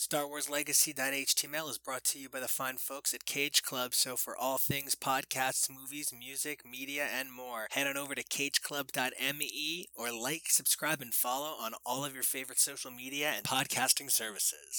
StarWarsLegacy.html is brought to you by the fine folks at Cage Club, so for all things podcasts, movies, music, media, and more, head on over to cageclub.me or like, subscribe, and follow on all of your favorite social media and podcasting services.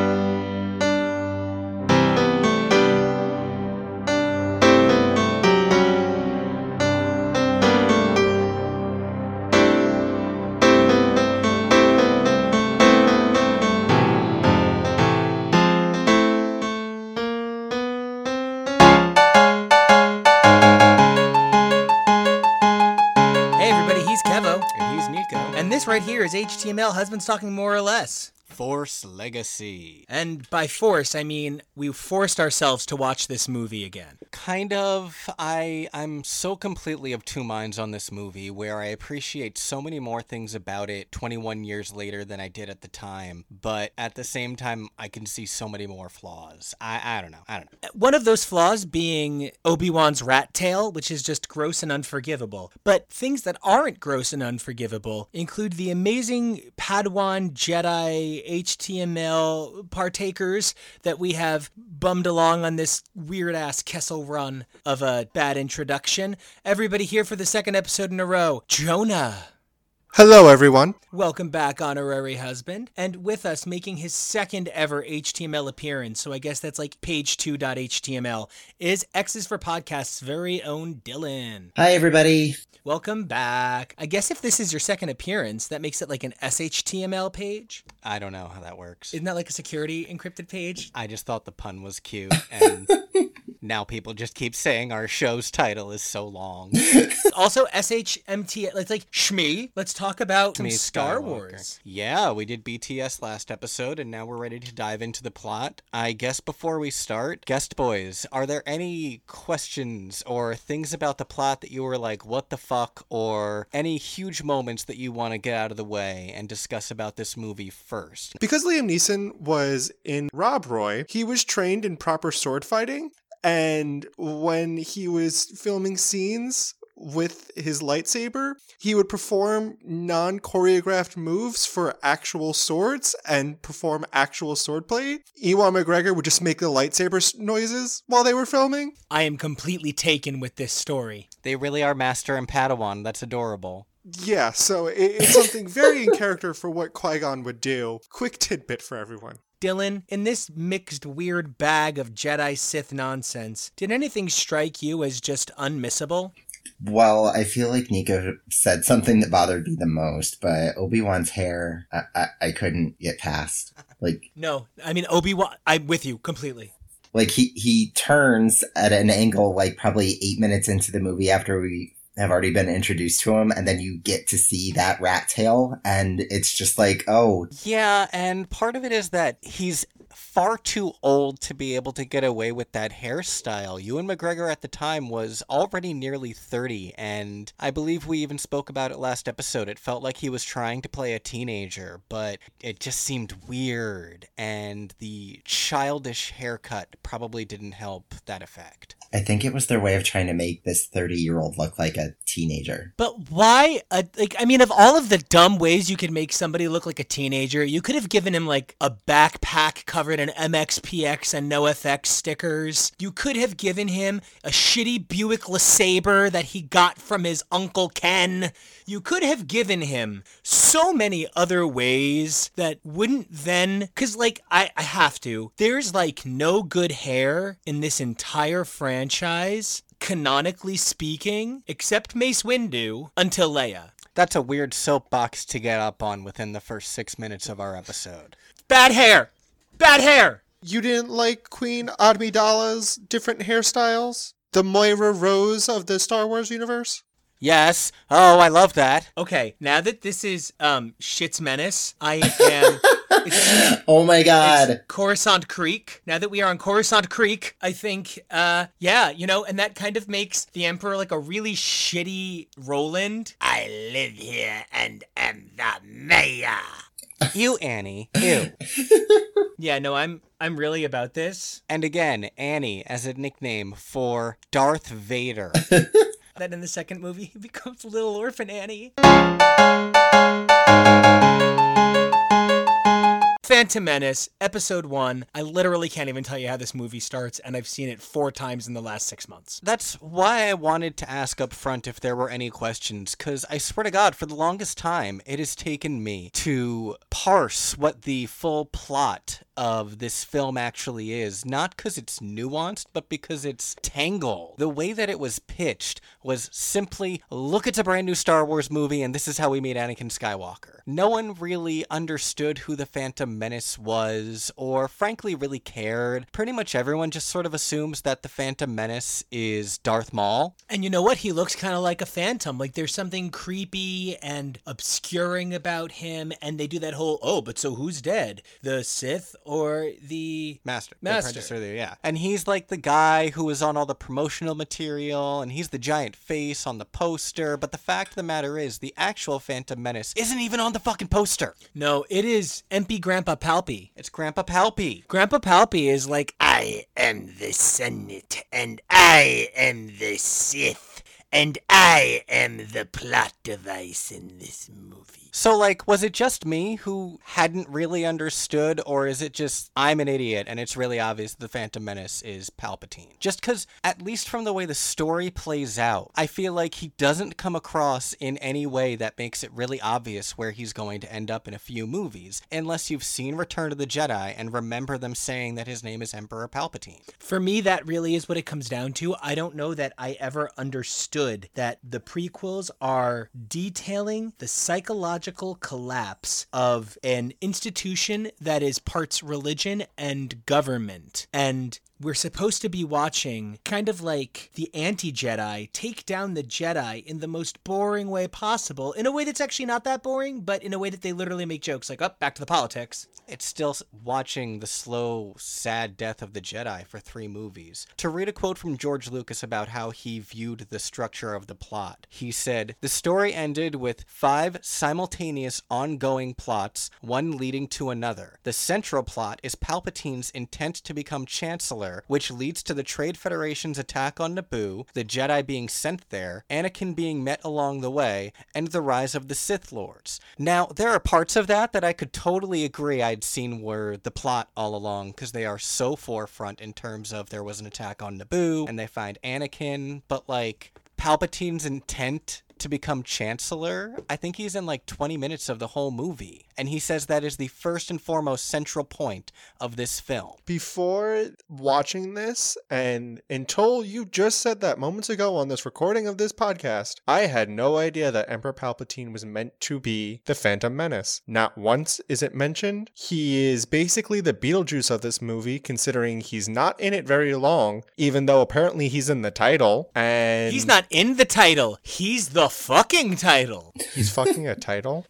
And this right here is HTML Husbands Talking More or Less. Force Legacy. And by force, I mean we forced ourselves to watch this movie again. Kind of. I'm so completely of two minds on this movie, where I appreciate so many more things about it 21 years later than I did at the time. But at the same time, I can see so many more flaws. I don't know. One of those flaws being Obi-Wan's rat tail, which is just gross and unforgivable. But things that aren't gross and unforgivable include the amazing Padawan Jedi HTML partakers that we have bummed along on this weird-ass Kessel run of a bad introduction. Everybody here for the second episode in a row. Jonah. Hello, everyone. Welcome back, honorary husband. And with us, making his second ever HTML appearance, so I guess that's like page2.html, is X's for Podcast's very own Dylan. Hi, everybody. Welcome back. I guess if this is your second appearance, that makes it like an SHTML page? I don't know how that works. Isn't that like a security encrypted page? I just thought the pun was cute, and now people just keep saying our show's title is so long. Also, SHMT, it's like Shmi. Let's talk about some Star Skywalker. Wars. Yeah, we did BTS last episode, and now we're ready to dive into the plot. I guess before we start, guest boys, are there any questions or things about the plot that you were like, what the fuck, or any huge moments that you want to get out of the way and discuss about this movie first? Because Liam Neeson was in Rob Roy, he was trained in proper sword fighting, and when he was filming scenes with his lightsaber, he would perform non-choreographed moves for actual swords and perform actual swordplay. Ewan McGregor would just make the lightsaber noises while they were filming. I am completely taken with this story. They really are Master and Padawan. That's adorable. Yeah, so it's something very in character for what Qui-Gon would do. Quick tidbit for everyone. Dylan, in this mixed weird bag of Jedi Sith nonsense, did anything strike you as just unmissable? Well, I feel like Nico said something that bothered me the most, but Obi-Wan's hair, I couldn't get past. No, I mean, Obi-Wan, I'm with you completely. He turns at an angle, probably 8 minutes into the movie after we have already been introduced to him, and then you get to see that rat tail, and it's just like, oh. Yeah, and part of it is that he's far too old to be able to get away with that hairstyle. Ewan McGregor at the time was already nearly 30, and I believe we even spoke about it last episode. It felt like he was trying to play a teenager, but it just seemed weird, and the childish haircut probably didn't help that effect. I think it was their way of trying to make this 30-year-old look like a teenager. But why? Of all of the dumb ways you could make somebody look like a teenager, you could have given him, a backpack covered in MXPX and NoFX stickers. You could have given him a shitty Buick LeSabre that he got from his Uncle Ken. You could have given him so many other ways that wouldn't then... Because, I have to. There's, no good hair in this entire franchise, canonically speaking, except Mace Windu, until Leia. That's a weird soapbox to get up on within the first 6 minutes of our episode. Bad hair! Bad hair! You didn't like Queen Amidala's different hairstyles? The Moira Rose of the Star Wars universe? Yes. Oh, I love that. Okay, now that this is Shit's Menace, I am... Oh my god. It's Coruscant Creek. Now that we are on Coruscant Creek, I think, and that kind of makes the Emperor like a really shitty Roland. I live here and am the mayor. You, Annie. You. Yeah, no, I'm really about this. And again, Annie as a nickname for Darth Vader. That in the second movie, he becomes Little Orphan Annie. Phantom Menace, Episode 1. I literally can't even tell you how this movie starts, and I've seen it 4 times in the last 6 months. That's why I wanted to ask up front if there were any questions, because I swear to God, for the longest time, it has taken me to parse what the full plot of this film actually is, not because it's nuanced, but because it's tangled. The way that it was pitched was simply, look, it's a brand new Star Wars movie, and this is how we made Anakin Skywalker. No one really understood who the Phantom Menace was, or frankly really cared. Pretty much everyone just sort of assumes that the Phantom Menace is Darth Maul. And you know what? He looks kind of like a phantom. Like there's something creepy and obscuring about him, and they do that whole, oh, but so who's dead? The Sith or the Master. Master. The apprentice earlier, yeah. And he's like the guy who was on all the promotional material, and he's the giant face on the poster, but the fact of the matter is, the actual Phantom Menace isn't even on the fucking poster. No, it is Empy Grandpa Palpy. It's Grandpa Palpy. Grandpa Palpy is like, I am the Senate, and I am the Sith, and I am the plot device in this movie. So, like, was it just me who hadn't really understood, or is it just I'm an idiot and it's really obvious the Phantom Menace is Palpatine? Just because, at least from the way the story plays out, I feel like he doesn't come across in any way that makes it really obvious where he's going to end up in a few movies, unless you've seen Return of the Jedi and remember them saying that his name is Emperor Palpatine. For me, that really is what it comes down to. I don't know that I ever understood that the prequels are detailing the psychological collapse of an institution that is parts religion and government. And we're supposed to be watching kind of like the anti-Jedi take down the Jedi in the most boring way possible, in a way that's actually not that boring, but in a way that they literally make jokes like, oh, back to the politics. It's still watching the slow, sad death of the Jedi for 3 movies. To read a quote from George Lucas about how he viewed the structure of the plot, he said, "The story ended with 5 simultaneous ongoing plots, one leading to another. The central plot is Palpatine's intent to become Chancellor, which leads to the Trade Federation's attack on Naboo, the Jedi being sent there, Anakin being met along the way, and the rise of the Sith Lords." Now, there are parts of that I could totally agree I'd seen were the plot all along, because they are so forefront in terms of there was an attack on Naboo, and they find Anakin, but like, Palpatine's intent to become Chancellor, I think he's in like 20 minutes of the whole movie. And he says that is the first and foremost central point of this film. Before watching this, and until you just said that moments ago on this recording of this podcast, I had no idea that Emperor Palpatine was meant to be the Phantom Menace. Not once is it mentioned. He is basically the Beetlejuice of this movie, considering he's not in it very long, even though apparently he's in the title. And He's not in the title. He's the fucking title. He's fucking a title?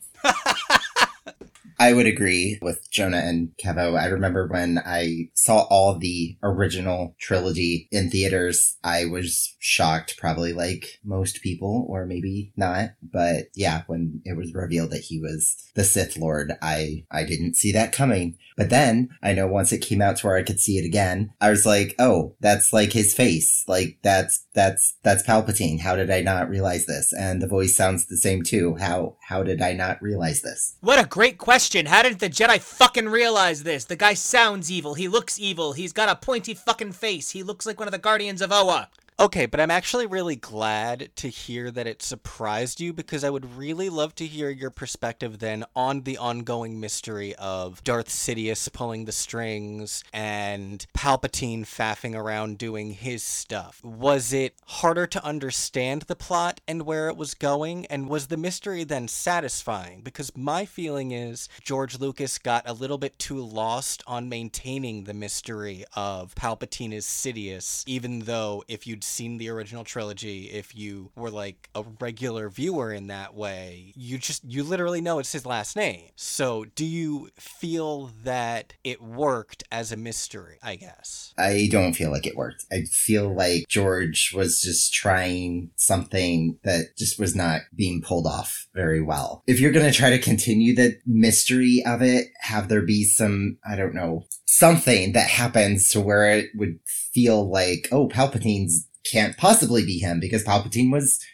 I would agree with Jonah and Kevo. I remember when I saw all the original trilogy in theaters, I was shocked, probably like most people, or maybe not. But yeah, when it was revealed that he was the Sith Lord, I didn't see that coming. But then I know once it came out to where I could see it again, I was like, oh, that's like his face. Like that's Palpatine. How did I not realize this? And the voice sounds the same too. How did I not realize this? What a great question. How did the Jedi fucking realize this? The guy sounds evil. He looks evil. He's got a pointy fucking face. He looks like one of the Guardians of Oa. Okay, but I'm actually really glad to hear that it surprised you, because I would really love to hear your perspective then on the ongoing mystery of Darth Sidious pulling the strings and Palpatine faffing around doing his stuff. Was it harder to understand the plot and where it was going, and was the mystery then satisfying? Because my feeling is George Lucas got a little bit too lost on maintaining the mystery of Palpatine is Sidious, even though if you'd seen the original trilogy, if you were like a regular viewer in that way, you literally know it's his last name. So do you feel that it worked as a mystery, I guess? I don't feel like it worked. I feel like George was just trying something that just was not being pulled off very well. If you're going to try to continue the mystery of it, have there be some, I don't know, something that happens to where it would feel like, oh, Palpatine's can't possibly be him, because Palpatine was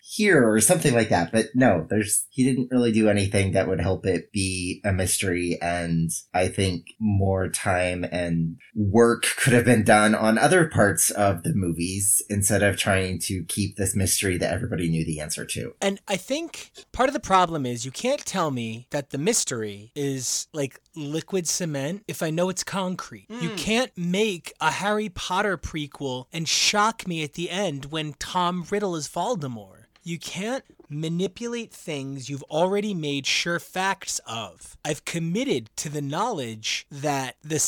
here or something like that. But no, he didn't really do anything that would help it be a mystery. And I think more time and work could have been done on other parts of the movies instead of trying to keep this mystery that everybody knew the answer to. And I think part of the problem is you can't tell me that the mystery is like liquid cement if I know it's concrete. You can't make a Harry Potter prequel and shock me at the end when Tom Riddle is Voldemort. You can't manipulate things you've already made sure facts of. I've committed to the knowledge that the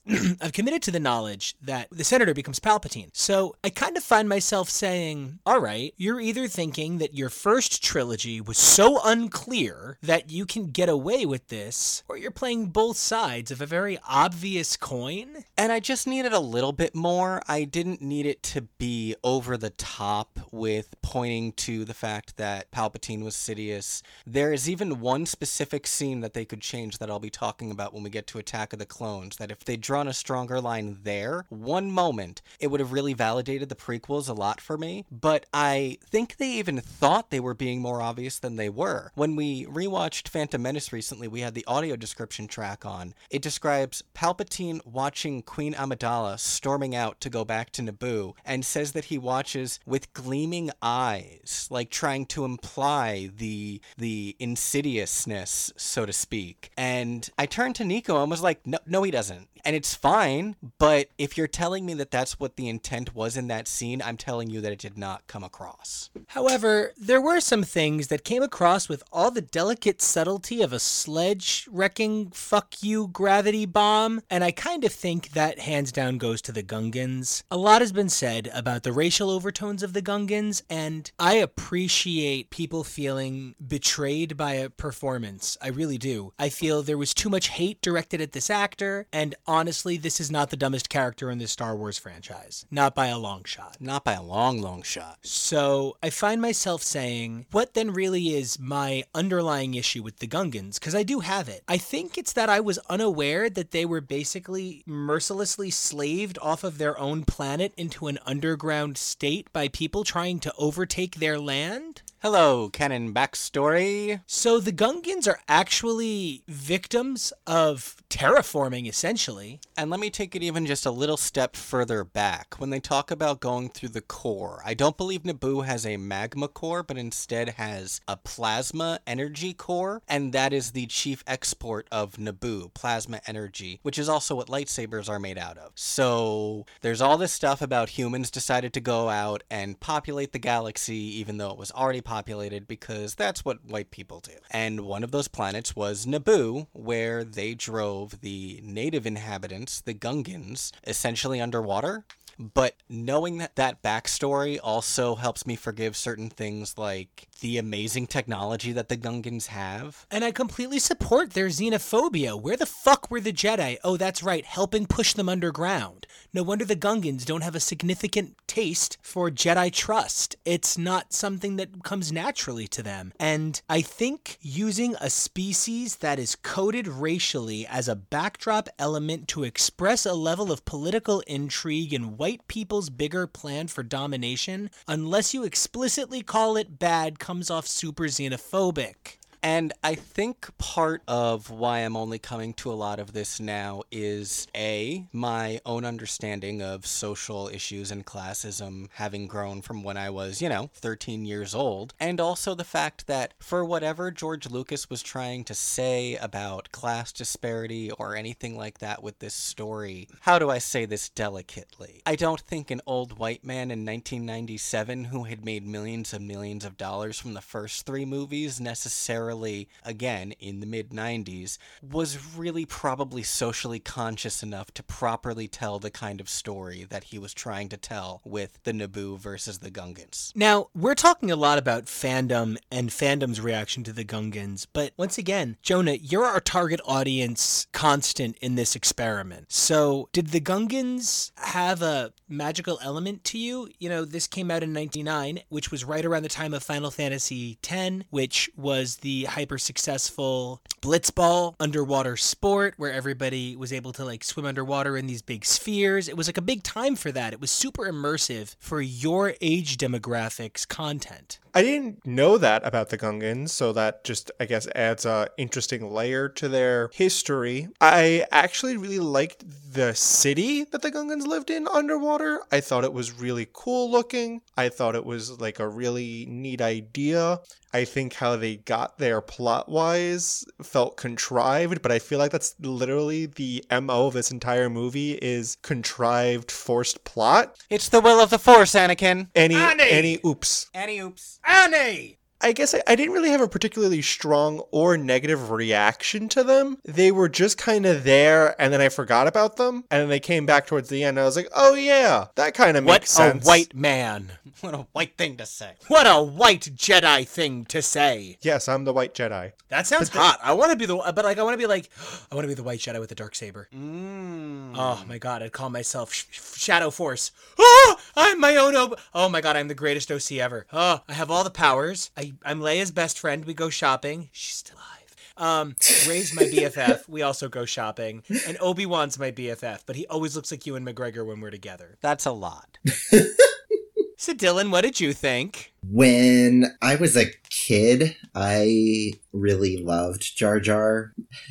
Senator becomes Palpatine. So I kind of find myself saying, all right, you're either thinking that your first trilogy was so unclear that you can get away with this, or you're playing both sides of a very obvious coin. And I just needed a little bit more. I didn't need it to be over the top with pointing to the fact that Palpatine was Sidious. There is even one specific scene that they could change that I'll be talking about when we get to Attack of the Clones, that if they'd drawn a stronger line there, one moment, it would have really validated the prequels a lot for me. But I think they even thought they were being more obvious than they were. When we rewatched Phantom Menace recently, we had the audio description track on. It describes Palpatine watching Queen Amidala storming out to go back to Naboo, and says that he watches with gleaming eyes, like trying to imply the insidiousness, so to speak. And I turned to Nico and was like, no, he doesn't. And it's fine, but if you're telling me that that's what the intent was in that scene, I'm telling you that it did not come across. However, there were some things that came across with all the delicate subtlety of a sledge-wrecking fuck you gravity bomb, and I kind of think that hands down goes to the Gungans. A lot has been said about the racial overtones of the Gungans, and I appreciate people feeling betrayed by a performance. I really do. I feel there was too much hate directed at this actor, and honestly, this is not the dumbest character in the Star Wars franchise. Not by a long shot. Not by a long, long shot. So I find myself saying, what then really is my underlying issue with the Gungans? Because I do have it. I think it's that I was unaware that they were basically mercilessly slaved off of their own planet into an underground state by people trying to overtake their land. Hello, canon backstory. So the Gungans are actually victims of terraforming, essentially. And let me take it even just a little step further back. When they talk about going through the core, I don't believe Naboo has a magma core, but instead has a plasma energy core, and that is the chief export of Naboo, plasma energy, which is also what lightsabers are made out of. So there's all this stuff about humans decided to go out and populate the galaxy, even though it was already populated, because that's what white people do. And one of those planets was Naboo, where they drove the native inhabitants, the Gungans, essentially underwater. But knowing that backstory also helps me forgive certain things like the amazing technology that the Gungans have. And I completely support their xenophobia. Where the fuck were the Jedi? Oh, that's right, helping push them underground. No wonder the Gungans don't have a significant taste for Jedi trust. It's not something that comes naturally to them. And I think using a species that is coded racially as a backdrop element to express a level of political intrigue and white people's bigger plan for domination, unless you explicitly call it bad, comes off super xenophobic. And I think part of why I'm only coming to a lot of this now is A, my own understanding of social issues and classism having grown from when I was, 13 years old. And also the fact that for whatever George Lucas was trying to say about class disparity or anything like that with this story, how do I say this delicately? I don't think an old white man in 1997 who had made millions and millions of dollars from the first three movies necessarily, again, in the mid-90s, was really probably socially conscious enough to properly tell the kind of story that he was trying to tell with the Naboo versus the Gungans. Now, we're talking a lot about fandom and fandom's reaction to the Gungans, but once again, Jonah, you're our target audience constant in this experiment. So, did the Gungans have a magical element to you? This came out in 1999, which was right around the time of Final Fantasy X, which was the hyper successful blitzball underwater sport where everybody was able to like swim underwater in these big spheres. It was like a big time for that. It was super immersive for your age demographics content. I didn't know that about the Gungans, so that just, I guess, adds a interesting layer to their history. I actually really liked the city that the Gungans lived in underwater. I thought it was really cool looking. I thought it was like a really neat idea. I think how they got there plot-wise felt contrived, but I feel like that's literally the MO of this entire movie is contrived, forced plot. It's the will of the Force, Anakin. Any oops. Annie oops. Annie! I guess I didn't really have a particularly strong or negative reaction to them. They were just kind of there, and then I forgot about them, and then they came back towards the end, and I was like, oh yeah, that kind of makes sense. What a white man. What a white thing to say. What a white Jedi thing to say. Yes, I'm the white Jedi. That sounds hot. I want to be the white Jedi with the dark saber. Mm. Oh my god, I'd call myself Shadow Force. Oh, I'm my own oh my god, I'm the greatest OC ever. Oh, I have all the powers. I'm Leia's best friend. We go shopping. She's still alive. Rey's my BFF. We also go shopping. And Obi-Wan's my BFF, but he always looks like Ewan McGregor when we're together. That's a lot. So Dylan, what did you think? When I was a kid, I really loved Jar Jar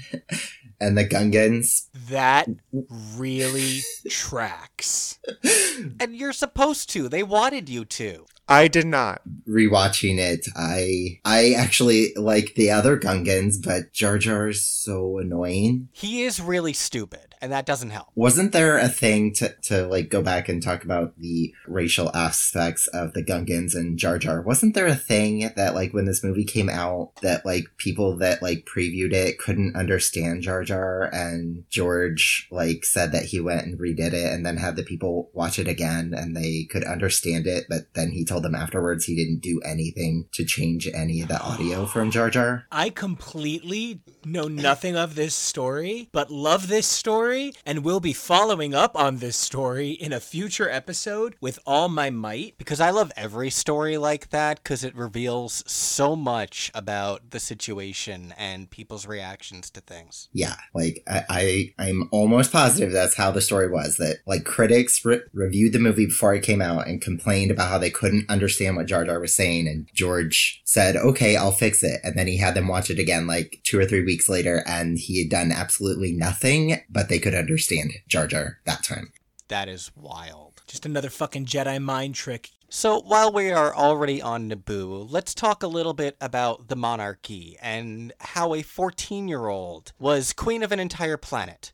and the Gungans. That really tracks. And you're supposed to. They wanted you to. I did not. Rewatching it, I actually like the other Gungans, but Jar Jar's so annoying. He is really stupid, and that doesn't help. Wasn't there a thing to like go back and talk about the racial aspects of the Gungans and Jar Jar? Wasn't there a thing that like when this movie came out that like people that like previewed it couldn't understand Jar Jar, and George like said that he went and redid it and then had the people watch it again and they could understand it, but then he told them afterwards he didn't do anything to change any of the audio from Jar Jar? I completely know nothing of this story, but love this story, and will be following up on this story in a future episode with all my might. Because I love every story like that, because it reveals so much about the situation and people's reactions to things. Yeah, like I'm almost positive that's how the story was, that like critics reviewed the movie before it came out and complained about how they couldn't understand what Jar Jar was saying, and George said, okay, I'll fix it, and then he had them watch it again like 2 or 3 weeks later, and he had done absolutely nothing, but they could understand Jar Jar that time. That is wild. Just another fucking Jedi mind trick. So while we are already on Naboo, let's talk a little bit about the monarchy and how a 14-year-old was queen of an entire planet.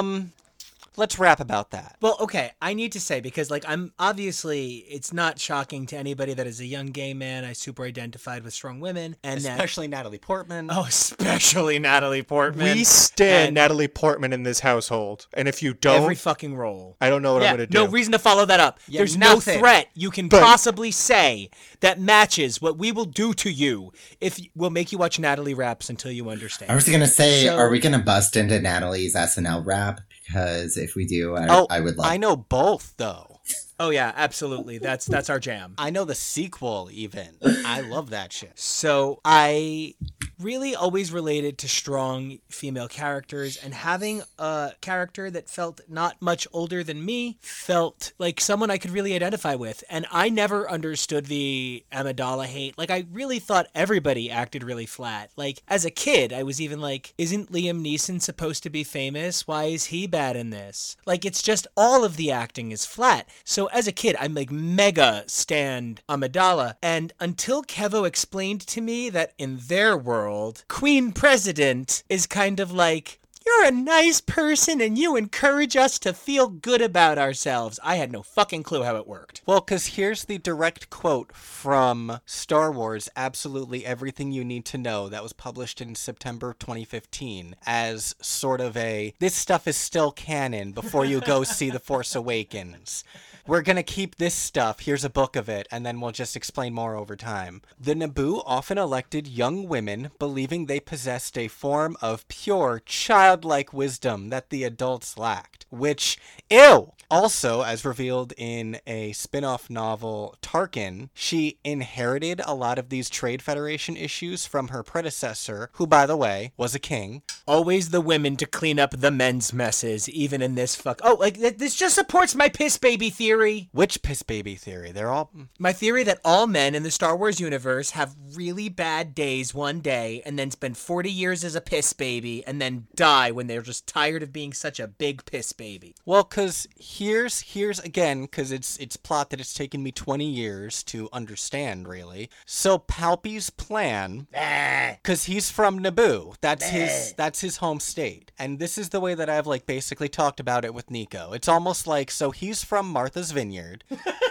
Let's rap about that. Well, okay, I need to say, because, like, I'm obviously, it's not shocking to anybody that is a young gay man. I super identified with strong women. And especially Natalie Portman. Oh, especially Natalie Portman. We stand Natalie Portman in this household. And if you don't... Every fucking role. I don't know what I'm going to do. No reason to follow that up. Yeah, There's nothing. no threat you can possibly say that matches what we will do to you if we'll make you watch Natalie raps until you understand. I was going to say, are we going to bust into Natalie's SNL rap? Because if we do, I would love... I know both, though. Oh, yeah, absolutely. That's our jam. I know the sequel, even. I love that shit. So I really always related to strong female characters, and having a character that felt not much older than me felt like someone I could really identify with. And I never understood the Amidala hate. Like, I really thought everybody acted really flat. Like, as a kid, I was even like, isn't Liam Neeson supposed to be famous? Why is he bad in this? Like, it's just all of the acting is flat. So as a kid, I'm like mega stand Amidala. And until Kevo explained to me that in their world, Queen President is kind of like, you're a nice person and you encourage us to feel good about ourselves. I had no fucking clue how it worked. Well, because here's the direct quote from Star Wars, Absolutely Everything You Need to Know, that was published in September 2015 as sort of a, this stuff is still canon before you go see The Force Awakens. We're going to keep this stuff, here's a book of it, and then we'll just explain more over time. The Naboo often elected young women believing they possessed a form of pure child childlike wisdom that the adults lacked, which, ew! Also, as revealed in a spin-off novel, Tarkin, she inherited a lot of these Trade Federation issues from her predecessor, who, by the way, was a king. Always the women to clean up the men's messes, even in this fuck. Oh, like, this just supports my piss baby theory. Which piss baby theory? They're all... My theory that all men in the Star Wars universe have really bad days one day, and then spend 40 years as a piss baby, and then die when they're just tired of being such a big piss baby. Well, because here's again, because it's plot that it's taken me 20 years to understand, really. So Palpy's plan, because he's from Naboo, that's his home state, and this is the way that I've like basically talked about it with Nico. It's almost like, so he's from Martha's Vineyard.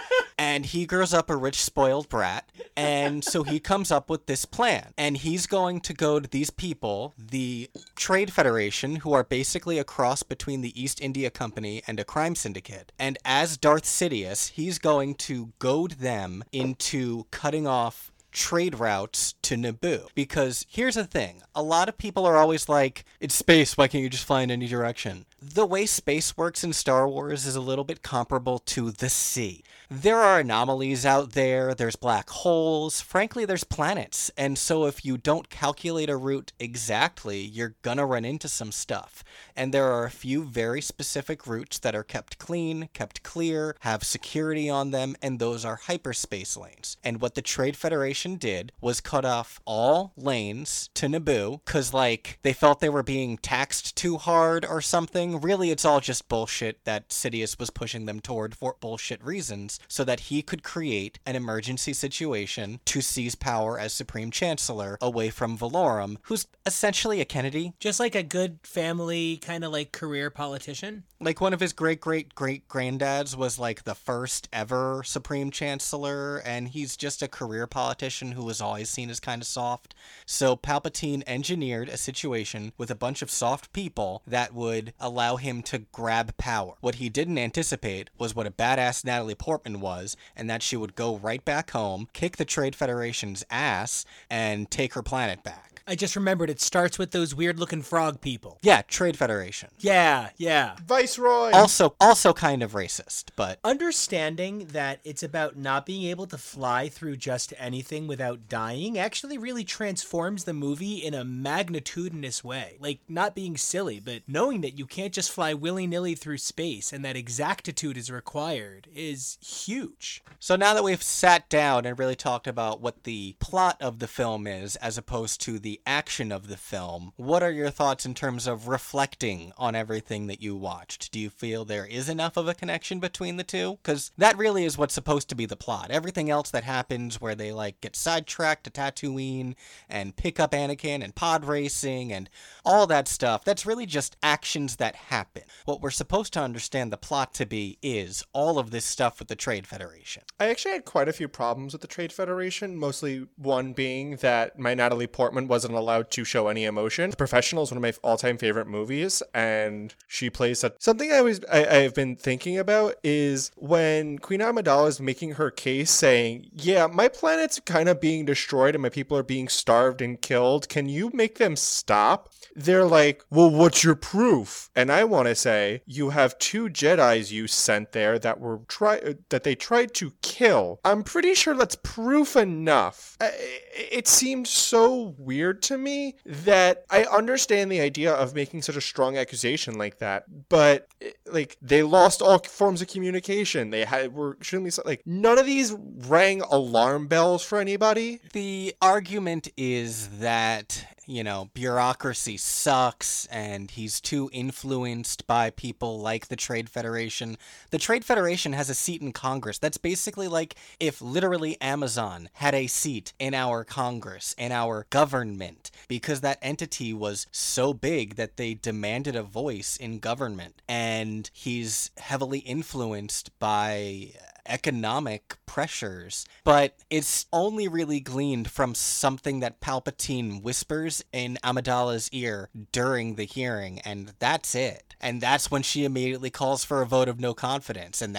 And he grows up a rich, spoiled brat, and so he comes up with this plan. And he's going to go to these people, the Trade Federation, who are basically a cross between the East India Company and a crime syndicate. And as Darth Sidious, he's going to goad them into cutting off trade routes to Naboo. Because here's the thing, a lot of people are always like, it's space, why can't you just fly in any direction? The way space works in Star Wars is a little bit comparable to the sea. There are anomalies out there, there's black holes, frankly there's planets, and so if you don't calculate a route exactly, you're gonna run into some stuff. And there are a few very specific routes that are kept clean, kept clear, have security on them, and those are hyperspace lanes. And what the Trade Federation did was cut off all lanes to Naboo, cause like, they felt they were being taxed too hard or something. Really, it's all just bullshit that Sidious was pushing them toward for bullshit reasons, so that he could create an emergency situation to seize power as Supreme Chancellor away from Valorum, who's essentially a Kennedy. Just like a good family, kind of like career politician. Like one of his great-great-great-granddads was like the first ever Supreme Chancellor, and he's just a career politician who was always seen as kind of soft. So Palpatine engineered a situation with a bunch of soft people that would allow him to grab power. What he didn't anticipate was what a badass Natalie Portman was, and that she would go right back home, kick the Trade Federation's ass, and take her planet back. I just remembered it starts with those weird-looking frog people. Yeah, Trade Federation. Yeah. Viceroy! Also kind of racist, but... Understanding that it's about not being able to fly through just anything without dying actually really transforms the movie in a magnitudinous way. Like, not being silly, but knowing that you can't just fly willy-nilly through space and that exactitude is required is huge. So now that we've sat down and really talked about what the plot of the film is, as opposed to the action of the film, what are your thoughts in terms of reflecting on everything that you watched? Do you feel there is enough of a connection between the two? Because that really is what's supposed to be the plot. Everything else that happens where they like get sidetracked to Tatooine and pick up Anakin and pod racing and all that stuff, that's really just actions that happen. What we're supposed to understand the plot to be is all of this stuff with the Trade Federation. I actually had quite a few problems with the Trade Federation, mostly one being that my Natalie Portman wasn't allowed to show any emotion. The Professional is one of my all-time favorite movies, and she plays something I've been thinking about is when Queen Amidala is making her case saying, yeah, my planet's kind of being destroyed and my people are being starved and killed. Can you make them stop? They're like, well, what's your proof? And I want to say, you have 2 Jedis you sent there that they tried to kill. I'm pretty sure that's proof enough. It seemed so weird to me that I understand the idea of making such a strong accusation like that, but like they lost all forms of communication. None of these rang alarm bells for anybody. The argument is that, you know, bureaucracy sucks and he's too influenced by people like the Trade Federation. The Trade Federation has a seat in Congress. That's basically like if literally Amazon had a seat in our Congress, in our government, because that entity was so big that they demanded a voice in government. And he's heavily influenced by economic pressures, but it's only really gleaned from something that Palpatine whispers in Amidala's ear during the hearing, and that's it. And that's when she immediately calls for a vote of no confidence, and that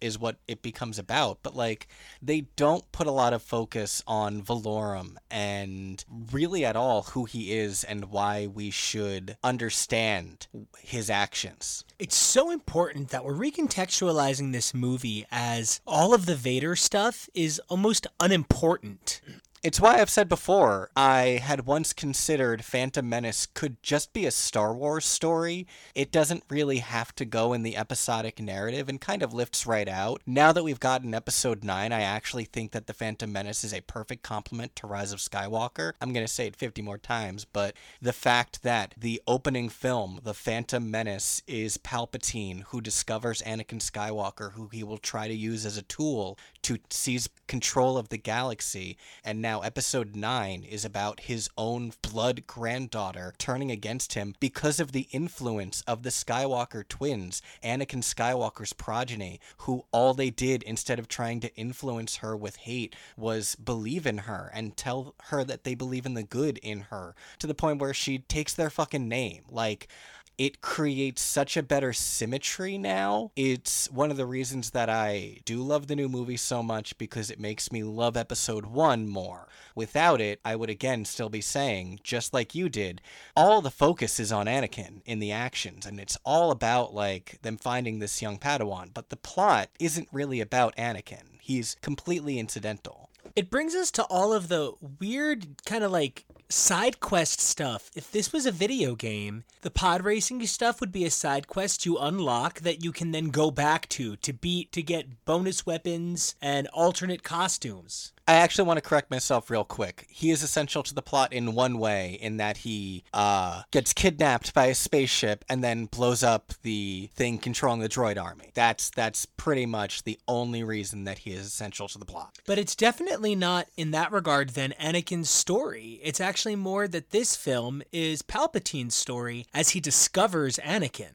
is what it becomes about. But like, they don't put a lot of focus on Valorum and really at all who he is and why we should understand his actions. It's so important that we're recontextualizing this movie as all of the Vader stuff is almost unimportant. It's why I've said before, I had once considered Phantom Menace could just be a Star Wars story. It doesn't really have to go in the episodic narrative and kind of lifts right out. Now that we've gotten Episode 9, I actually think that The Phantom Menace is a perfect complement to Rise of Skywalker. I'm going to say it 50 more times, but the fact that the opening film, The Phantom Menace, is Palpatine, who discovers Anakin Skywalker, who he will try to use as a tool to seize control of the galaxy, and now Episode 9 is about his own blood granddaughter turning against him because of the influence of the Skywalker twins, Anakin Skywalker's progeny, who all they did instead of trying to influence her with hate was believe in her and tell her that they believe in the good in her, to the point where she takes their fucking name. Like, it creates such a better symmetry now. It's one of the reasons that I do love the new movie so much, because it makes me love Episode 1 more. Without it, I would again still be saying, just like you did, all the focus is on Anakin in the actions, and it's all about, like, them finding this young Padawan, but the plot isn't really about Anakin. He's completely incidental. It brings us to all of the weird kind of like side quest stuff. If this was a video game, the pod racing stuff would be a side quest you unlock that you can then go back to beat, to get bonus weapons and alternate costumes. I actually want to correct myself real quick. He is essential to the plot in one way, in that he gets kidnapped by a spaceship and then blows up the thing controlling the droid army. That's pretty much the only reason that he is essential to the plot. But it's definitely not, in that regard, then Anakin's story. It's actually more that this film is Palpatine's story as he discovers Anakin.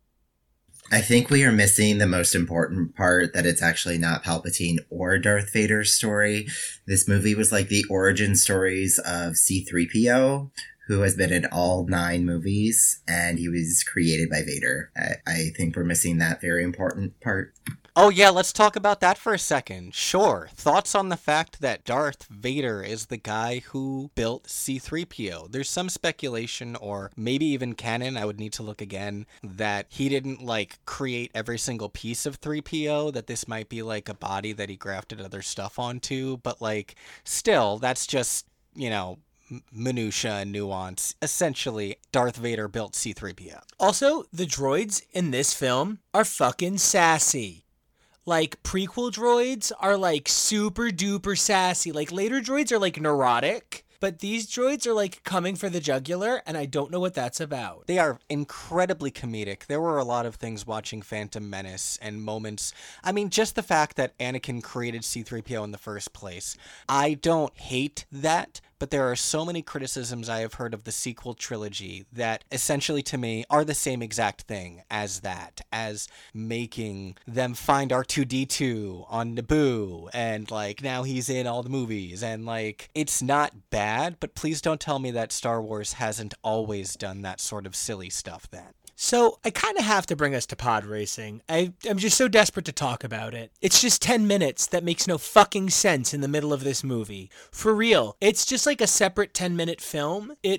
I think we are missing the most important part, that it's actually not Palpatine or Darth Vader's story. This movie was like the origin stories of C-3PO, who has been in all 9 movies, and he was created by Vader. I think we're missing that very important part. Oh yeah, let's talk about that for a second. Sure, thoughts on the fact that Darth Vader is the guy who built C-3PO. There's some speculation, or maybe even canon, I would need to look again, that he didn't, like, create every single piece of 3PO, that this might be, like, a body that he grafted other stuff onto, but, like, still, that's just, you know, minutia and nuance. Essentially, Darth Vader built C-3PO. Also, the droids in this film are fucking sassy. Like, prequel droids are, like, super duper sassy. Like, later droids are, like, neurotic. But these droids are, like, coming for the jugular, and I don't know what that's about. They are incredibly comedic. There were a lot of things watching Phantom Menace and moments. I mean, just the fact that Anakin created C-3PO in the first place. I don't hate that, but there are so many criticisms I have heard of the sequel trilogy that essentially to me are the same exact thing as that, as making them find R2-D2 on Naboo, and like now he's in all the movies, and like it's not bad, but please don't tell me that Star Wars hasn't always done that sort of silly stuff then. So I kind of have to bring us to pod racing. I'm just so desperate to talk about it. It's just 10 minutes that makes no fucking sense in the middle of this movie. For real. It's just like a separate 10-minute film. It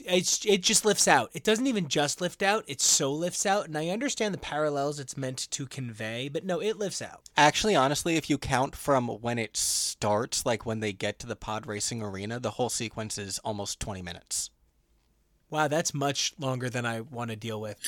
just lifts out. It doesn't even just lift out. It so lifts out. And I understand the parallels it's meant to convey, but no, it lifts out. Actually, honestly, if you count from when it starts, like when they get to the pod racing arena, the whole sequence is almost 20 minutes. Wow, that's much longer than I want to deal with.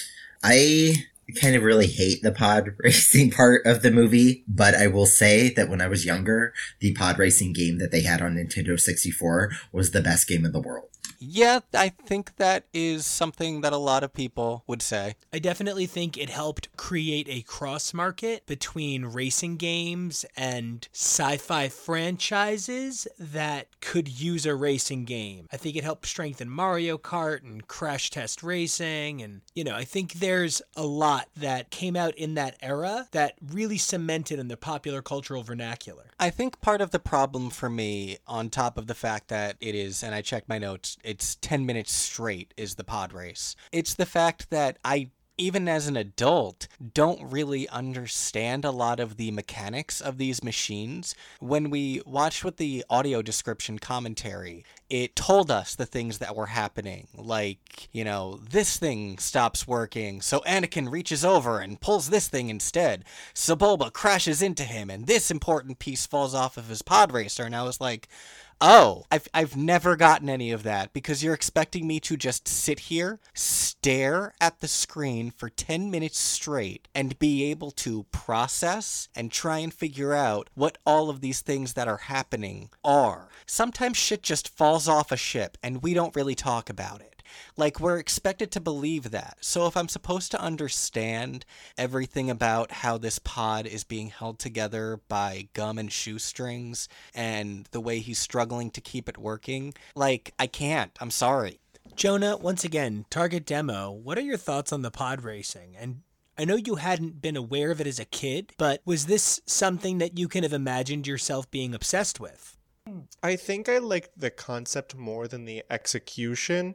I kind of really hate the pod racing part of the movie, but I will say that when I was younger, the pod racing game that they had on Nintendo 64 was the best game in the world. Yeah, I think that is something that a lot of people would say. I definitely think it helped create a cross market between racing games and sci-fi franchises that could use a racing game. I think it helped strengthen Mario Kart and Crash Test Racing, and I think there's a lot that came out in that era that really cemented in the popular cultural vernacular. I think part of the problem for me, on top of the fact that it is, and I checked my notes, it's 10 minutes straight is the pod race. It's the fact that even as an adult, don't really understand a lot of the mechanics of these machines. When we watched with the audio description commentary, it told us the things that were happening, like, this thing stops working, so Anakin reaches over and pulls this thing instead. Sebulba crashes into him, and this important piece falls off of his pod racer, and I was like, oh, I've never gotten any of that, because you're expecting me to just sit here, stare at the screen for 10 minutes straight, and be able to process and try and figure out what all of these things that are happening are. Sometimes shit just falls off a ship, and we don't really talk about it. Like, we're expected to believe that. So if I'm supposed to understand everything about how this pod is being held together by gum and shoestrings and the way he's struggling to keep it working, I can't. I'm sorry. Jonah, once again, Target Demo, what are your thoughts on the pod racing? And I know you hadn't been aware of it as a kid, but was this something that you can have imagined yourself being obsessed with? I think I liked the concept more than the execution.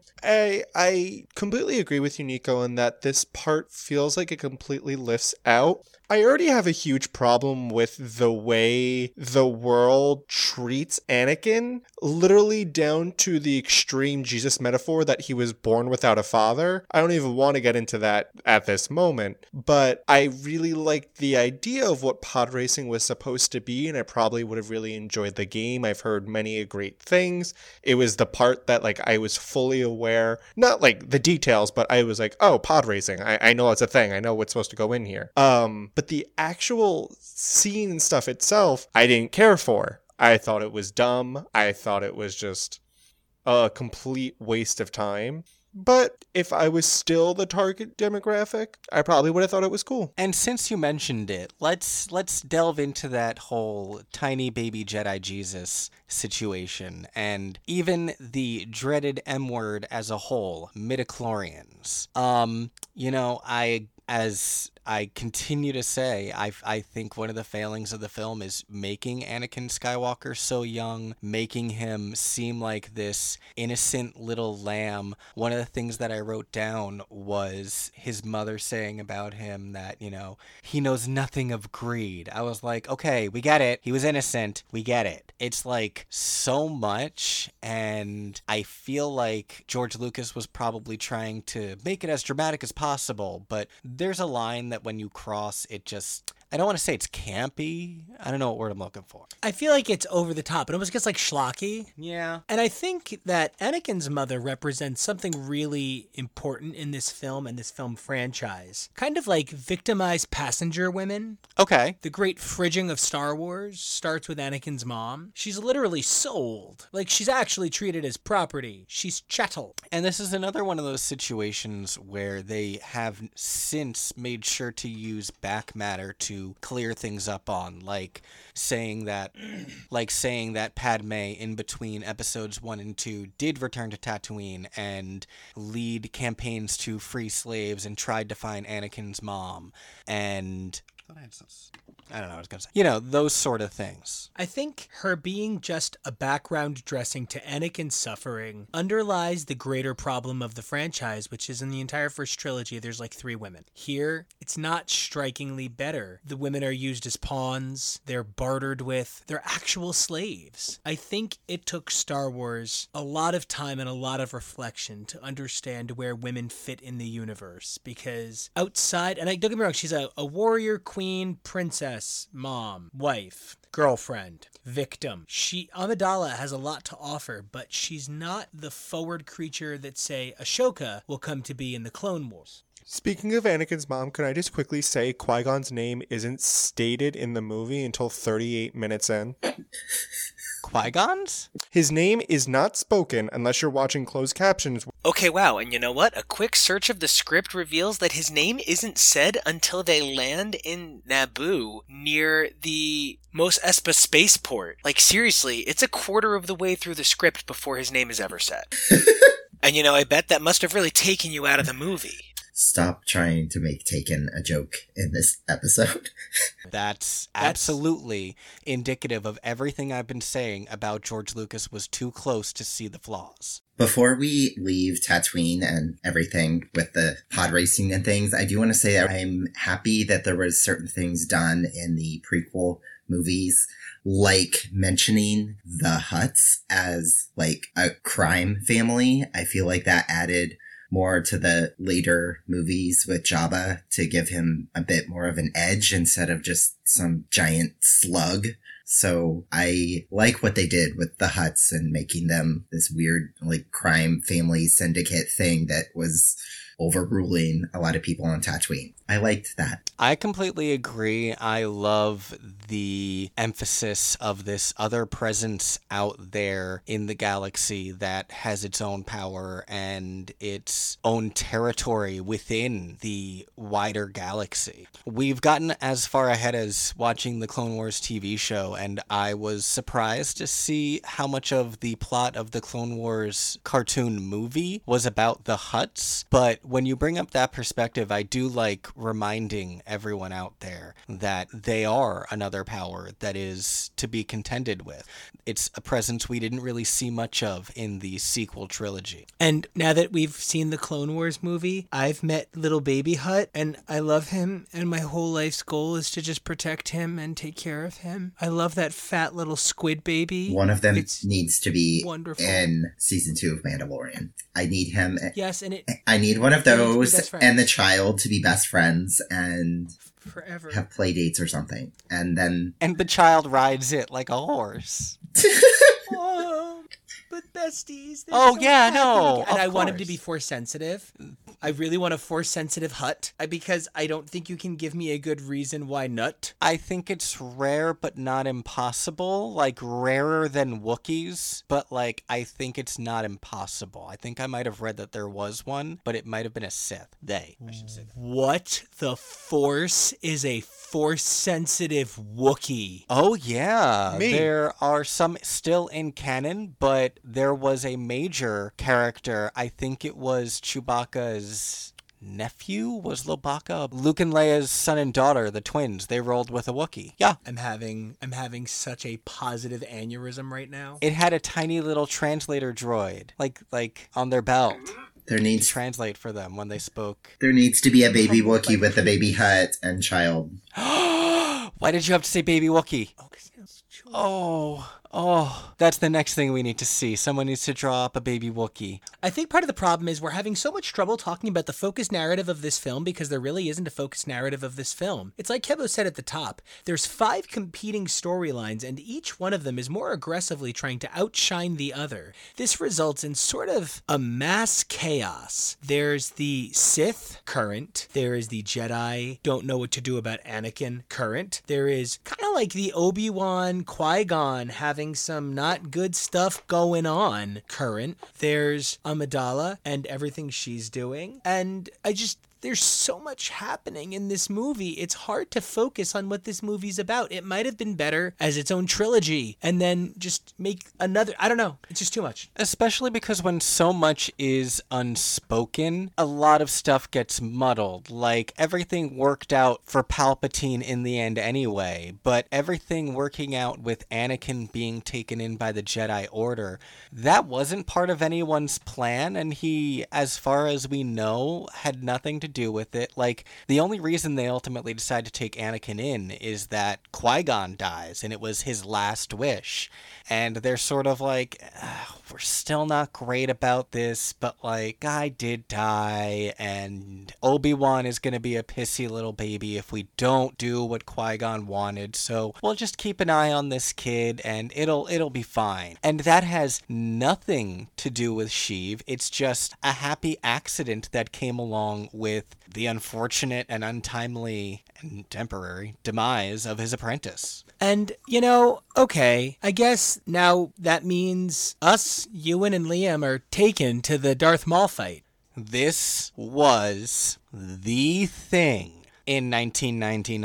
I completely agree with you, Nico, in that this part feels like it completely lifts out. I already have a huge problem with the way the world treats Anakin, literally down to the extreme Jesus metaphor that he was born without a father. I don't even want to get into that at this moment, but I really liked the idea of what pod racing was supposed to be, and I probably would have really enjoyed the game. I've heard many great things. It was the part that I was fully aware, not the details, but I was like, oh, pod racing. I know it's a thing. I know what's supposed to go in here. But the actual scene and stuff itself, I didn't care for. I thought it was dumb. I thought it was just a complete waste of time. But if I was still the target demographic, I probably would have thought it was cool. And since you mentioned it, let's delve into that whole tiny baby Jedi Jesus situation, and even the dreaded M word as a whole, midichlorians. As I continue to say, I think one of the failings of the film is making Anakin Skywalker so young, making him seem like this innocent little lamb. One of the things that I wrote down was his mother saying about him that, he knows nothing of greed. I was like, okay, we get it. He was innocent. We get it. It's so much, and I feel like George Lucas was probably trying to make it as dramatic as possible, but there's a line that when you cross, it just, I don't want to say it's campy. I don't know what word I'm looking for. I feel like it's over the top. It almost gets schlocky. Yeah. And I think that Anakin's mother represents something really important in this film and this film franchise. Kind of like victimized passenger women. Okay. The great fridging of Star Wars starts with Anakin's mom. She's literally sold. She's actually treated as property. She's chattel. And this is another one of those situations where they have since made sure to use back matter to clear things up on, saying that Padme in between episodes 1 and 2 did return to Tatooine and lead campaigns to free slaves and tried to find Anakin's mom, and I don't know what I was going to say. Those sort of things. I think her being just a background dressing to Anakin's suffering underlies the greater problem of the franchise, which is in the entire first trilogy, there's 3 women. Here, it's not strikingly better. The women are used as pawns, they're bartered with, they're actual slaves. I think it took Star Wars a lot of time and a lot of reflection to understand where women fit in the universe, because outside, and don't get me wrong, she's a warrior, queen, princess, mom, wife, girlfriend, victim. Amidala has a lot to offer, but she's not the forward creature that, say, Ashoka will come to be in the Clone Wars. Speaking of Anakin's mom, can I just quickly say Qui-Gon's name isn't stated in the movie until 38 minutes in? Qui-Gon's? His name is not spoken unless you're watching closed captions. Okay, wow, and you know what? A quick search of the script reveals that his name isn't said until they land in Naboo near the Mos Espa spaceport. Seriously, it's a quarter of the way through the script before his name is ever said. And I bet that must have really taken you out of the movie. Stop trying to make Taken a joke in this episode. That's absolutely indicative of everything I've been saying about George Lucas was too close to see the flaws. Before we leave Tatooine and everything with the pod racing and things, I do want to say that I'm happy that there was certain things done in the prequel movies, like mentioning the Hutts as like a crime family. I feel like that added more to the later movies with Jabba to give him a bit more of an edge instead of just some giant slug. So I like what they did with the Hutts and making them this weird like crime family syndicate thing that was overruling a lot of people on Tatooine. I liked that. I completely agree. I love the emphasis of this other presence out there in the galaxy that has its own power and its own territory within the wider galaxy. We've gotten as far ahead as watching the Clone Wars TV show, and I was surprised to see how much of the plot of the Clone Wars cartoon movie was about the Hutts. But when you bring up that perspective, I do like reminding everyone out there that they are another power that is to be contended with. It's a presence we didn't really see much of in the sequel trilogy. And now that we've seen the Clone Wars movie, I've met little baby Hutt, and I love him, and my whole life's goal is to just protect him and take care of him. I love that fat little squid baby. One of them needs to be wonderful. In season 2 of Mandalorian. I need him. Yes, and I need one of those and the child to be best friends and forever have play dates or something. And the child rides it like a horse. Oh, but besties. Oh, so yeah, happy no, together. And I want him course. to be force sensitive. I really want a force sensitive Hutt because I don't think you can give me a good reason why not. I think it's rare but not impossible, like rarer than Wookiees, but like I think it's not impossible. I think I might have read that there was one, but it might have been a Sith. I should say that. What the Force is a force sensitive Wookiee? Oh yeah, Me. There are some still in canon, but there was a major character. I think it was Chewbacca's nephew, was Lobaka. Luke and Leia's son and daughter, the twins, they rolled with a Wookiee. Yeah. I'm having such a positive aneurysm right now. It had a tiny little translator droid, like on their belt. there needs Translate for them when they spoke. there needs to be a baby Wookiee with a baby Hutt and child. Why did you have to say baby Wookiee? Oh, that's the next thing we need to see. Someone needs to draw up a baby Wookiee. I think part of the problem is we're having so much trouble talking about the focus narrative of this film because there really isn't a focus narrative of this film. It's like Kevo said at the top, there's 5 competing storylines and each one of them is more aggressively trying to outshine the other. This results in sort of a mass chaos. There's the Sith current, there is the Jedi don't know what to do about Anakin current, there is kind of like the Obi-Wan Qui-Gon having some not good stuff going on current. There's Amidala and everything she's doing. And there's so much happening in this movie. It's hard to focus on what this movie's about. It might have been better as its own trilogy and then just make another. I don't know. It's just too much. Especially because when so much is unspoken, a lot of stuff gets muddled. Like, everything worked out for Palpatine in the end anyway, but everything working out with Anakin being taken in by the Jedi Order, that wasn't part of anyone's plan, and he, as far as we know, had nothing to do with it. Like, the only reason they ultimately decide to take Anakin in is that Qui-Gon dies, and it was his last wish. And they're sort of like, we're still not great about this, but like, guy did die, and Obi-Wan is gonna be a pissy little baby if we don't do what Qui-Gon wanted, so we'll just keep an eye on this kid, and it'll be fine. And that has nothing to do with Sheev. It's just a happy accident that came along with the unfortunate and untimely and temporary demise of his apprentice. And, okay, I guess now that means us, Ewan and Liam, are taken to the Darth Maul fight. This was the thing in 1999.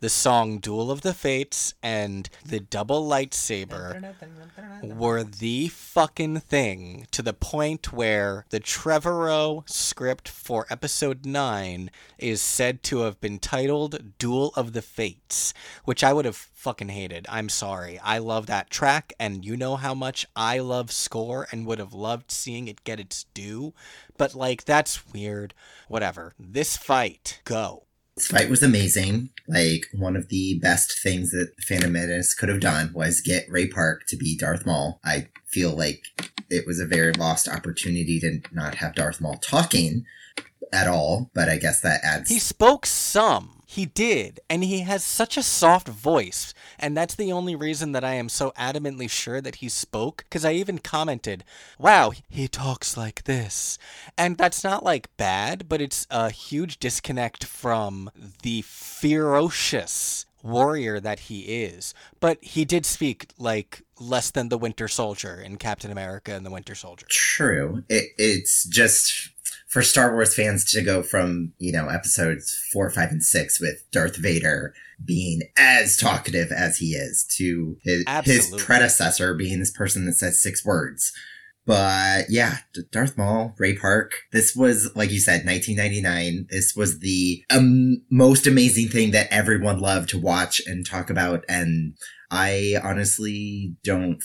the song Duel of the Fates and the double lightsaber were the fucking thing, to the point where the Trevorrow script for episode 9 is said to have been titled Duel of the Fates, which I would have fucking hated. I'm sorry. I love that track, and you know how much I love score and would have loved seeing it get its due, but like, that's weird. Whatever. This fight, go. This fight was amazing. Like, one of the best things that Phantom Menace could have done was get Ray Park to be Darth Maul. I feel like it was a very lost opportunity to not have Darth Maul talking at all, but I guess that adds... He spoke some. He did, and he has such a soft voice, and that's the only reason that I am so adamantly sure that he spoke, because I even commented, wow, he talks like this. And that's not, like, bad, but it's a huge disconnect from the ferocious warrior that he is. But he did speak, like, less than the Winter Soldier in Captain America and the Winter Soldier. True. It's just... for Star Wars fans to go from, episodes 4, 5, and 6 with Darth Vader being as talkative as he is to his predecessor being this person that says 6 words. But yeah, Darth Maul, Ray Park, this was, like you said, 1999. This was the most amazing thing that everyone loved to watch and talk about. And I honestly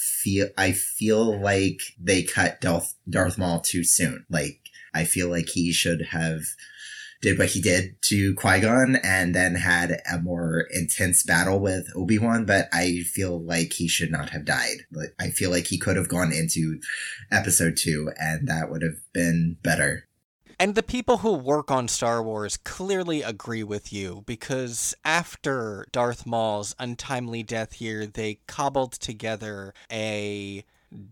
I feel like they cut Darth Maul too soon. Like, I feel like he should have did what he did to Qui-Gon and then had a more intense battle with Obi-Wan, but I feel like he should not have died. But I feel like he could have gone into episode 2 and that would have been better. And the people who work on Star Wars clearly agree with you, because after Darth Maul's untimely death here, they cobbled together a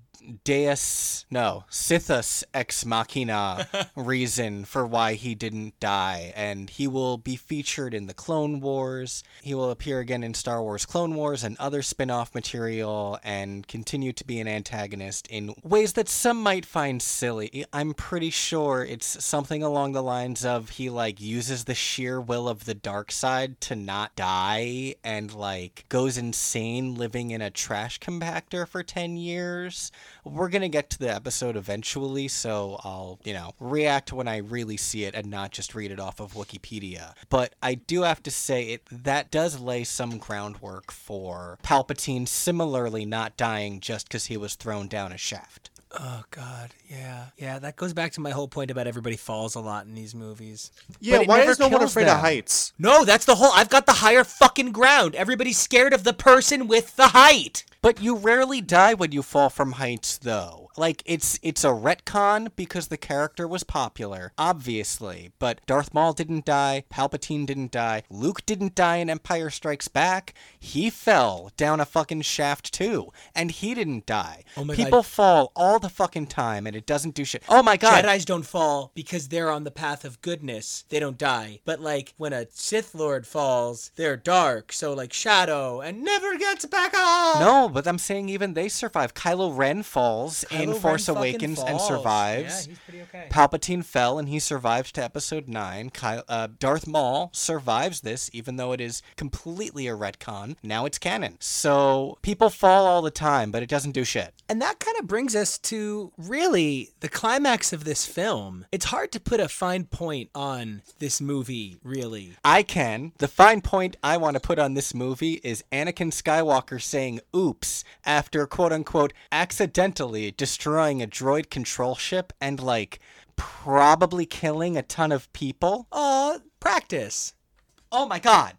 Sithus ex machina reason for why he didn't die, and he will be featured in the Clone Wars. He will appear again in Star Wars Clone Wars and other spin-off material, and continue to be an antagonist in ways that some might find silly. I'm pretty sure it's something along the lines of he, like, uses the sheer will of the dark side to not die, and, like, goes insane living in a trash compactor for 10 years. We're gonna get to the episode eventually, so I'll, react when I really see it and not just read it off of Wikipedia. But I do have to say that does lay some groundwork for Palpatine similarly not dying just because he was thrown down a shaft. Oh, God, yeah. Yeah, that goes back to my whole point about everybody falls a lot in these movies. Yeah, But it why never is no one kills afraid them. of heights? No, that's the whole... I've got the higher fucking ground. Everybody's scared of the person with the height. But you rarely die when you fall from heights, though. Like, it's a retcon because the character was popular, obviously. But Darth Maul didn't die, Palpatine didn't die, Luke didn't die in Empire Strikes Back. He fell down a fucking shaft, too. And he didn't die. Oh my People God. fall all the fucking time, and it doesn't do shit. Oh my God. Jedis don't fall because they're on the path of goodness. They don't die. But, like, when a Sith Lord falls, they're dark. So, like, Shadow and never gets back up. No, but I'm saying even they survive. Kylo Ren falls in Kylo Force Ren fucking Awakens and falls. survives. Yeah, he's pretty okay. Palpatine fell and he survived to episode 9. Darth Maul survives this, even though it is completely a retcon. Now it's canon. So people fall all the time, but it doesn't do shit. And that kind of brings us to really the climax of this film. It's hard to put a fine point on this movie, really. I can. The fine point I want to put on this movie is Anakin Skywalker saying oops after quote-unquote accidentally destroying a droid control ship and, like, probably killing a ton of people. Practice. Oh my God.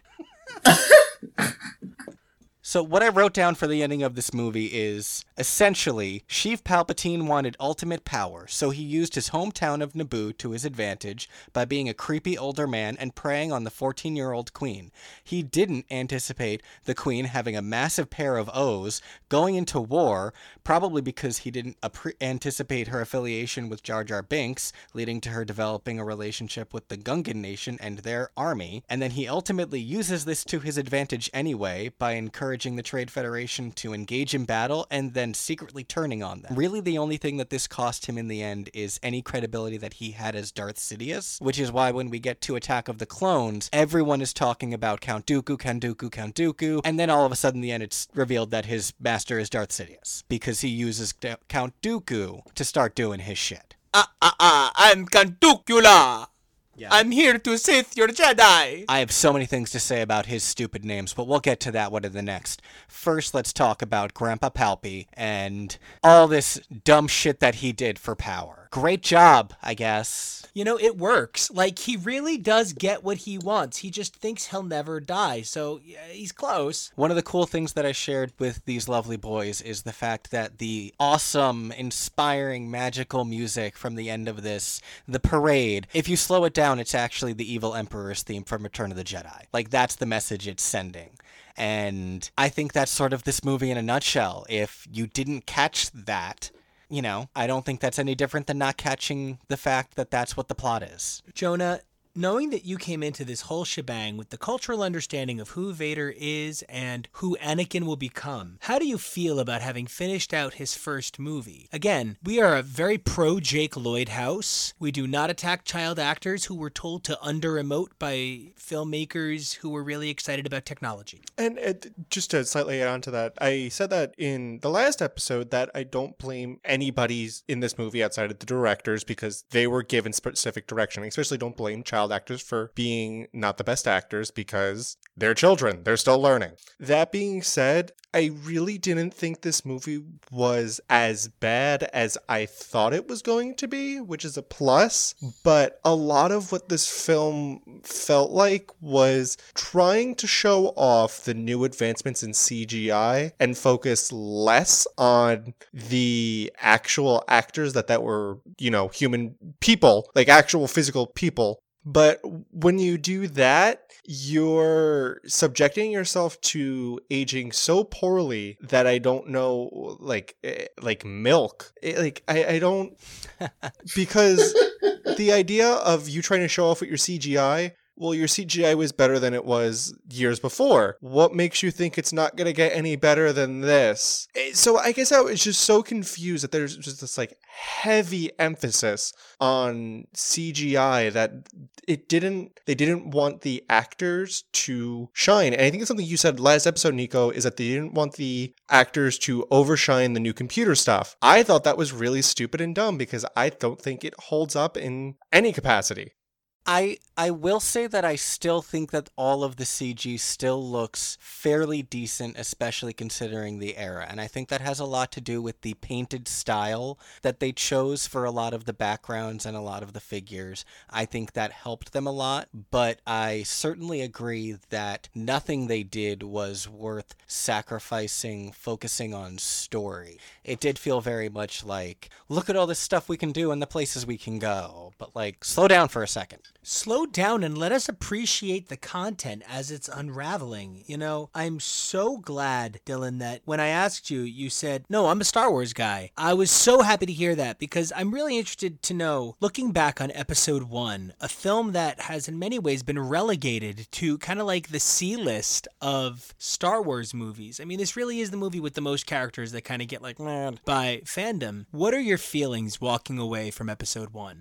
So what I wrote down for the ending of this movie is, essentially, Sheev Palpatine wanted ultimate power, so he used his hometown of Naboo to his advantage by being a creepy older man and preying on the 14-year-old queen. He didn't anticipate the queen having a massive pair of O's, going into war, probably because he didn't anticipate her affiliation with Jar Jar Binks, leading to her developing a relationship with the Gungan Nation and their army, and then he ultimately uses this to his advantage anyway by encouraging encouraging the Trade Federation to engage in battle and then secretly turning on them. Really, the only thing that this cost him in the end is any credibility that he had as Darth Sidious, which is why when we get to Attack of the Clones, everyone is talking about Count Dooku, Count Dooku, Count Dooku, and then all of a sudden in the end it's revealed that his master is Darth Sidious, because he uses Count Dooku to start doing his shit. I'm Count Dookula. Yeah. I'm here to save your Jedi. I have so many things to say about his stupid names, but we'll get to that one in the next. First, let's talk about Grandpa Palpy and all this dumb shit that he did for power. Great job, I guess. You know, it works. Like, he really does get what he wants. He just thinks he'll never die, so yeah, he's close. One of the cool things that I shared with these lovely boys is the fact that the awesome, inspiring, magical music from the end of this, the parade, if you slow it down, it's actually the Evil Emperor's theme from Return of the Jedi. Like, that's the message it's sending. And I think that's sort of this movie in a nutshell. If you didn't catch that, you know, I don't think that's any different than not catching the fact that that's what the plot is. Jonah, knowing that you came into this whole shebang with the cultural understanding of who Vader is and who Anakin will become, how do you feel about having finished out his first movie? Again, we are a very pro Jake Lloyd house. We do not attack child actors who were told to under-emote by filmmakers who were really excited about technology. And just to slightly add on to that, I said that in the last episode that I don't blame anybody in this movie outside of the directors because they were given specific direction. I especially don't blame child actors for being not the best actors because they're children. They're still learning. That being said, I really didn't think this movie was as bad as I thought it was going to be, which is a plus. But a lot of what this film felt like was trying to show off the new advancements in CGI and focus less on the actual actors that were, you know, human people, like actual physical people. But when you do that, you're subjecting yourself to aging so poorly that I don't know, like milk. I don't, because the idea of you trying to show off with your CGI, well, your CGI was better than it was years before. What makes you think it's not going to get any better than this? So I guess I was just so confused that there's just this like heavy emphasis on CGI that they didn't want the actors to shine. And I think it's something you said last episode, Nico, is that they didn't want the actors to overshine the new computer stuff. I thought that was really stupid and dumb because I don't think it holds up in any capacity. I will say that I still think that all of the CG still looks fairly decent, especially considering the era. And I think that has a lot to do with the painted style that they chose for a lot of the backgrounds and a lot of the figures. I think that helped them a lot, but I certainly agree that nothing they did was worth sacrificing, focusing on story. It did feel very much like, look at all this stuff we can do and the places we can go, but like, slow down for a second. Slow down and let us appreciate the content as it's unraveling. You know, I'm so glad, Dylan, that when I asked you, you said, no, I'm a Star Wars guy. I was so happy to hear that because I'm really interested to know, looking back on episode 1, a film that has in many ways been relegated to kind of like the C-list of Star Wars movies. I mean, this really is the movie with the most characters that kind of get like, by fandom. What are your feelings walking away from episode 1?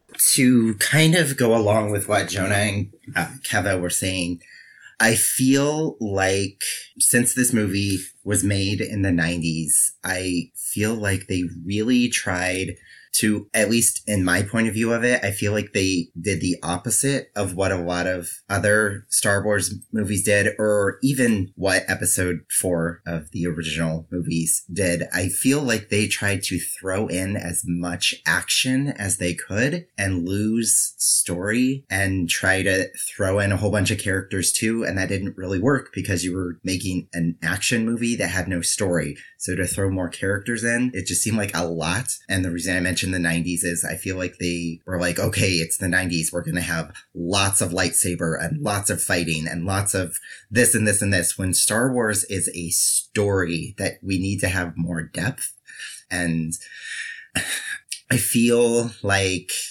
To kind of go along with what Jonah and Keva were saying, I feel like since this movie was made in the 90s, I feel like they really tried to, at least in my point of view of it, I feel like they did the opposite of what a lot of other Star Wars movies did, or even what episode 4 of the original movies did. I feel like they tried to throw in as much action as they could and lose story and try to throw in a whole bunch of characters too. And that didn't really work because you were making an action movie that had no story. So to throw more characters in, it just seemed like a lot. And the reason I mentioned the 90s is I feel like they were like, okay, it's the 90s. We're going to have lots of lightsaber and lots of fighting and lots of this and this and this. When Star Wars is a story that we need to have more depth. And I feel like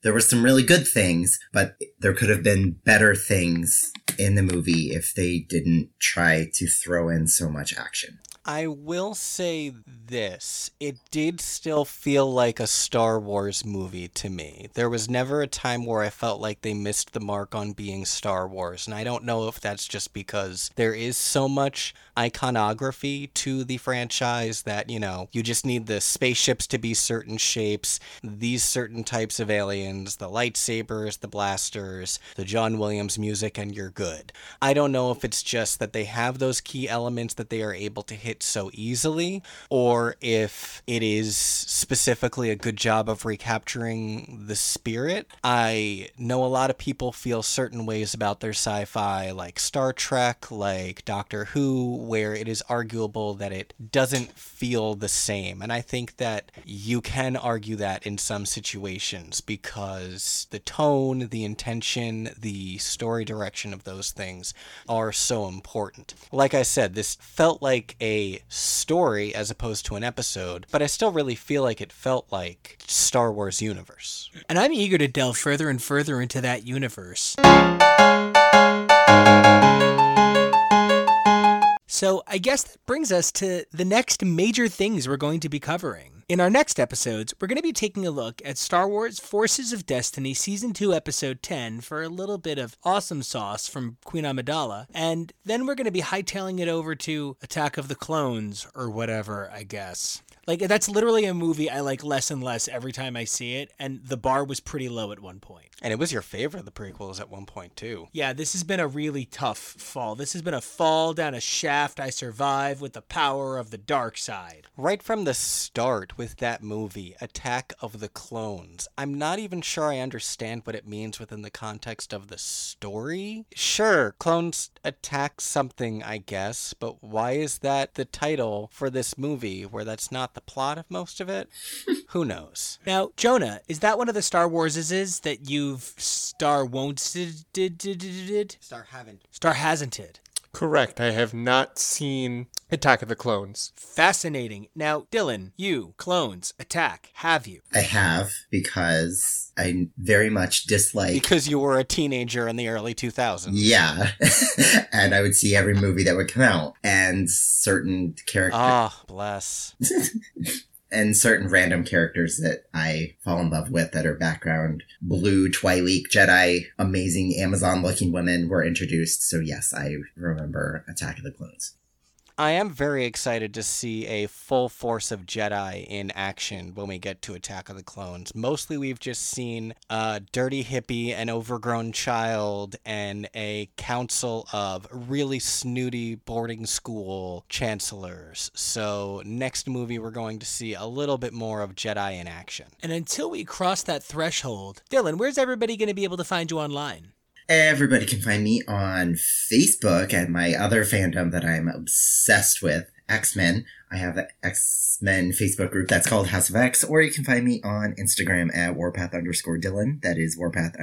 there were some really good things, but there could have been better things in the movie if they didn't try to throw in so much action. I will say this. It did still feel like a Star Wars movie to me. There was never a time where I felt like they missed the mark on being Star Wars. And I don't know if that's just because there is so much iconography to the franchise that, you know, you just need the spaceships to be certain shapes, these certain types of aliens, the lightsabers, the blasters, the John Williams music, and you're good. I don't know if it's just that they have those key elements that they are able to hit so easily, or if it is specifically a good job of recapturing the spirit. I know a lot of people feel certain ways about their sci-fi, like Star Trek, like Doctor Who, where it is arguable that it doesn't feel the same. And I think that you can argue that in some situations because the tone, the intention, the story direction of those things are so important. Like I said, this felt like a story as opposed to an episode, but I still really feel like it felt like Star Wars universe. And I'm eager to delve further and further into that universe. So I guess that brings us to the next major things we're going to be covering. In our next episodes, we're going to be taking a look at Star Wars Forces of Destiny Season 2, Episode 10 for a little bit of awesome sauce from Queen Amidala, and then we're going to be hightailing it over to Attack of the Clones, or whatever, I guess. Like, that's literally a movie I like less and less every time I see it, and the bar was pretty low at one point. And it was your favorite of the prequels at one point, too. Yeah, this has been a really tough fall. This has been a fall down a shaft I survive with the power of the dark side. Right from the start with that movie, Attack of the Clones, I'm not even sure I understand what it means within the context of the story. Sure, clones attack something, I guess, but why is that the title for this movie where that's not the plot of most of it? Who knows? Now, Jonah, is that one of the Star Warses that you've Star hasn't? Correct. I have not seen Attack of the Clones. Fascinating. Now, Dylan, you, Clones, Attack, have you? I have, because I very much dislike... Because you were a teenager in the early 2000s. Yeah. And I would see every movie that would come out. And certain characters... Ah, bless. And certain random characters that I fall in love with that are background blue Twi'lek Jedi, amazing Amazon-looking women were introduced. So yes, I remember Attack of the Clones. I am very excited to see a full force of Jedi in action when we get to Attack of the Clones. Mostly we've just seen a dirty hippie, an overgrown child, and a council of really snooty boarding school chancellors. So next movie we're going to see a little bit more of Jedi in action. And until we cross that threshold, Dylan, where's everybody going to be able to find you online? Everybody can find me on Facebook at my other fandom that I'm obsessed with, X-Men. I have an X-Men Facebook group that's called House of X, or you can find me on Instagram at Warpath_Dylan. That is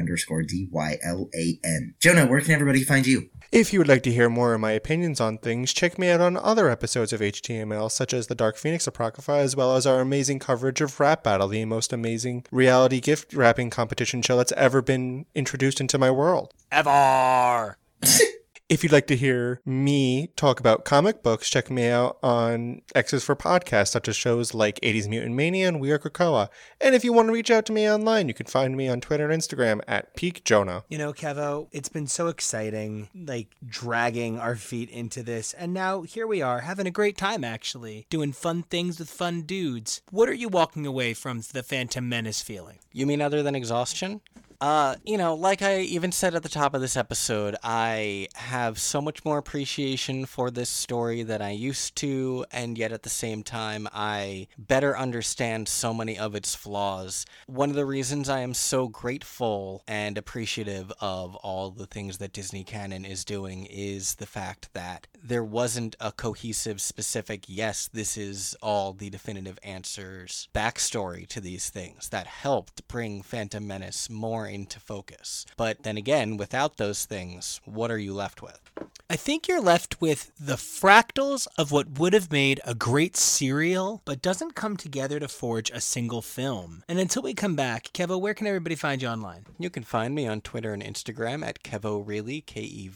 Warpath_DYLAN. Jonah, where can everybody find you? If you would like to hear more of my opinions on things, check me out on other episodes of HTML, such as the Dark Phoenix Apocrypha, as well as our amazing coverage of Rap Battle, the most amazing reality gift wrapping competition show that's ever been introduced into my world. Ever! If you'd like to hear me talk about comic books, check me out on X's for podcasts, such as shows like 80s Mutant Mania and We Are Krakoa. And if you want to reach out to me online, you can find me on Twitter and Instagram at PeakJonah. You know, Kevo, it's been so exciting, like, dragging our feet into this. And now here we are, having a great time, actually, doing fun things with fun dudes. What are you walking away from the Phantom Menace feeling? You mean other than exhaustion? Like I even said at the top of this episode, I have so much more appreciation for this story than I used to, and yet at the same time, I better understand so many of its flaws. One of the reasons I am so grateful and appreciative of all the things that Disney Canon is doing is the fact that there wasn't a cohesive, specific, yes, this is all the definitive answers backstory to these things that helped bring Phantom Menace more into focus. But then again, without those things, what are you left with? I think you're left with the fractals of what would have made a great serial, but doesn't come together to forge a single film. And until we come back, Kevo, where can everybody find you online? You can find me on Twitter and Instagram at KevoReally,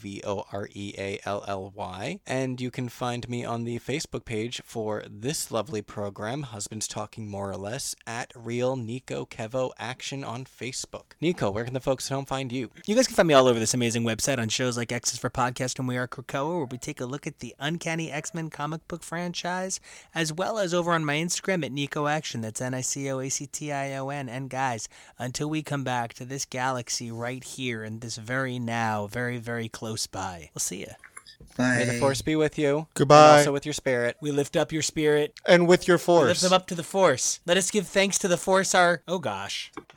KevoReally. And you can find me on the Facebook page for this lovely program, Husbands Talking More or Less, at Real Nico Kevo Action on Facebook. Nico, where can the folks at home find you? You guys can find me all over this amazing website on shows like X's for Podcast and We Are Krakoa, where we take a look at the Uncanny X-Men comic book franchise, as well as over on my Instagram at Nico Action. That's NicoAction. And guys, until we come back to this galaxy right here in this very now, very, very close by, we'll see you. Bye. May the force be with you. Goodbye. And also with your spirit. We lift up your spirit. And with your We force. lift them up to the force. Let us give thanks to the force our... Oh gosh.